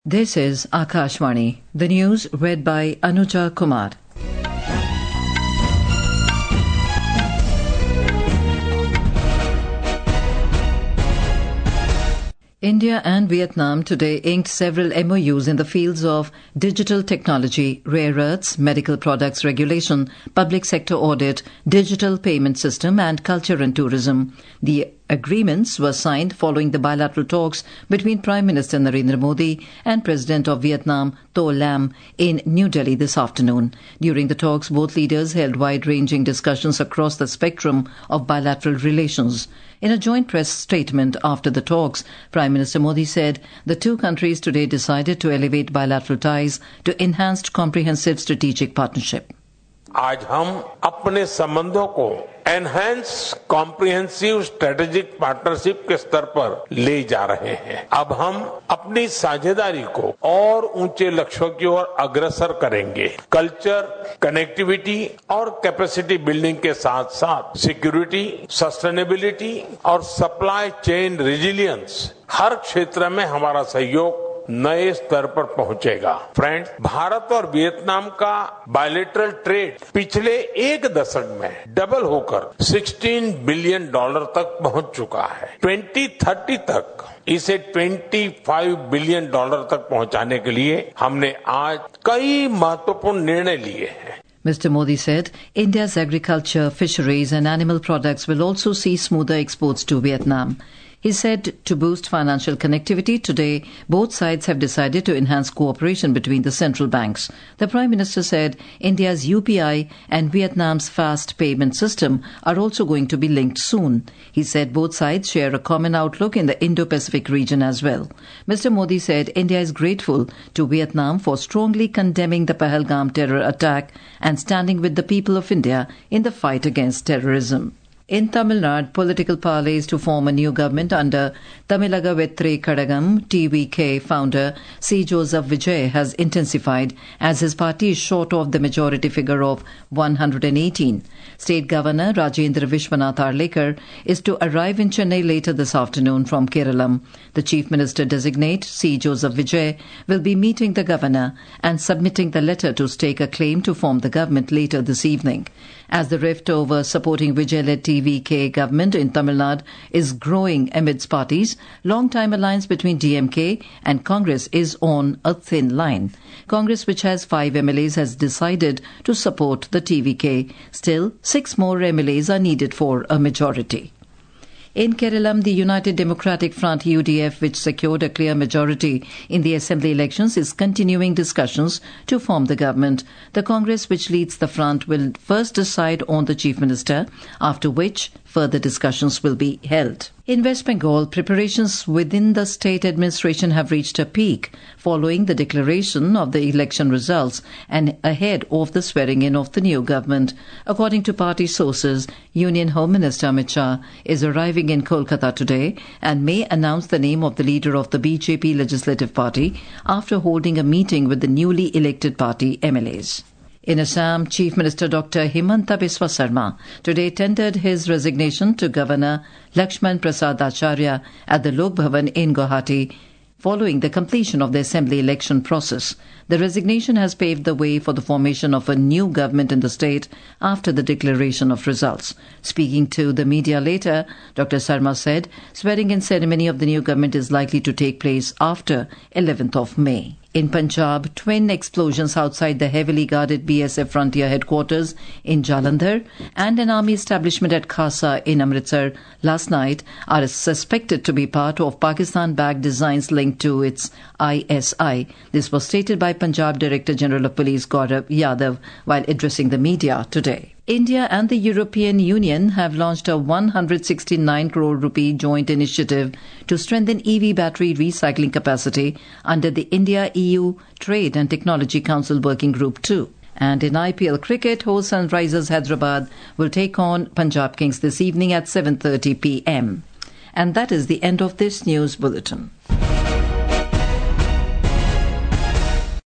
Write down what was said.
This is Akashvani. The news read by Anuja Kumar. India and Vietnam today inked several MOUs in the fields of digital technology, rare earths, medical products regulation, public sector audit, digital payment system and culture and tourism. The agreements were signed following the bilateral talks between Prime Minister Narendra Modi and President of Vietnam To Lam in New Delhi this afternoon. During the talks, both leaders held wide-ranging discussions across the spectrum of bilateral relations. In a joint press statement after the talks, Prime Minister Modi said the two countries today decided to elevate bilateral ties to enhanced comprehensive strategic partnership. आज हम अपने संबंधों को enhance comprehensive strategic partnership के स्तर पर ले जा रहे हैं। अब हम अपनी साझेदारी को और ऊंचे लक्ष्यों की ओर अग्रसर करेंगे। कल्चर, कनेक्टिविटी और कैपेसिटी बिल्डिंग के साथ साथ सिक्योरिटी, सस्टेनेबिलिटी और सप्लाई चेन रेजिलियंस हर क्षेत्र में हमारा सहयोग नए स्तर पर पहुंचेगा। फ्रेंड्स, भारत और वियतनाम का बायलैटरल ट्रेड पिछले एक दशक में डबल होकर $16 बिलियन तक पहुंच चुका है। 2030 तक इसे $25 बिलियन तक पहुंचाने के लिए हमने आज कई महत्वपूर्ण निर्णय लिए हैं। Mr. Modi said India's agriculture, fisheries and animal products will also see smoother exports to Vietnam. He said to boost financial connectivity, today both sides have decided to enhance cooperation between the central banks. The Prime Minister said India's UPI and Vietnam's fast payment system are also going to be linked soon. He said both sides share a common outlook in the Indo-Pacific region as well. Mr. Modi said India is grateful to Vietnam for strongly condemning the Pahalgam terror attack and standing with the people of India in the fight against terrorism. In Tamil Nadu, political parleys to form a new government under Tamilaga Vetri Kadagam, TVK founder C. Joseph Vijay has intensified as his party is short of the majority figure of 118. State Governor Rajendra Vishwanath Arlekar is to arrive in Chennai later this afternoon from Kerala. The Chief Minister designate C. Joseph Vijay will be meeting the Governor and submitting the letter to stake a claim to form the government later this evening. As the rift over supporting Vijay-led TVK government in Tamil Nadu is growing amidst parties, long-time alliance between DMK and Congress is on a thin line. Congress, which has 5 MLAs, has decided to support the TVK. Still, 6 more MLAs are needed for a majority. In Kerala, the United Democratic Front UDF, which secured a clear majority in the assembly elections, is continuing discussions to form the government. The Congress, which leads the front, will first decide on the Chief Minister, after which further discussions will be held. In West Bengal, preparations within the state administration have reached a peak following the declaration of the election results and ahead of the swearing-in of the new government. According to party sources, Union Home Minister Amit Shah is arriving in Kolkata today and may announce the name of the leader of the BJP Legislative Party after holding a meeting with the newly elected party MLAs. In Assam, Chief Minister Dr. Himanta Biswa Sarma today tendered his resignation to Governor Lakshman Prasad Acharya at the Lok Bhavan in Guwahati following the completion of the assembly election process. The resignation has paved the way for the formation of a new government in the state after the declaration of results. Speaking to the media later, Dr. Sarma said swearing-in ceremony of the new government is likely to take place after 11th of May. In Punjab, twin explosions outside the heavily guarded BSF frontier headquarters in Jalandhar and an army establishment at Khasa in Amritsar last night are suspected to be part of Pakistan-backed designs linked to its ISI. This was stated by Punjab Director General of Police Gaurav Yadav while addressing the media today. India and the European Union have launched a 169 crore rupee joint initiative to strengthen EV battery recycling capacity under the India-EU Trade and Technology Council Working Group 2. And in IPL cricket, host Sunrisers Hyderabad will take on Punjab Kings this evening at 7:30 p.m. And that is the end of this news bulletin.